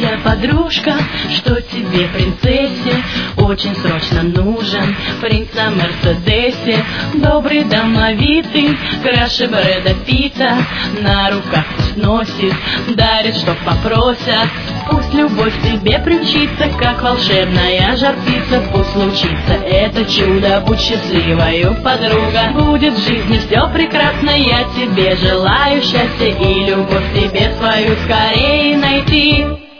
моя подружка, что тебе, принцессе, очень срочно нужен принц на Мерседесе. Добрый, домовитый, краше Брэда Питта, на руках пусть носит, дарит, что попросят. Пусть любовь к тебе примчится, как волшебная жар-птица. Пусть случится это чудо, будь счастливою, подруга. Будет в жизни все прекрасно, я тебе желаю счастья и любовь тебе свою скорее найти.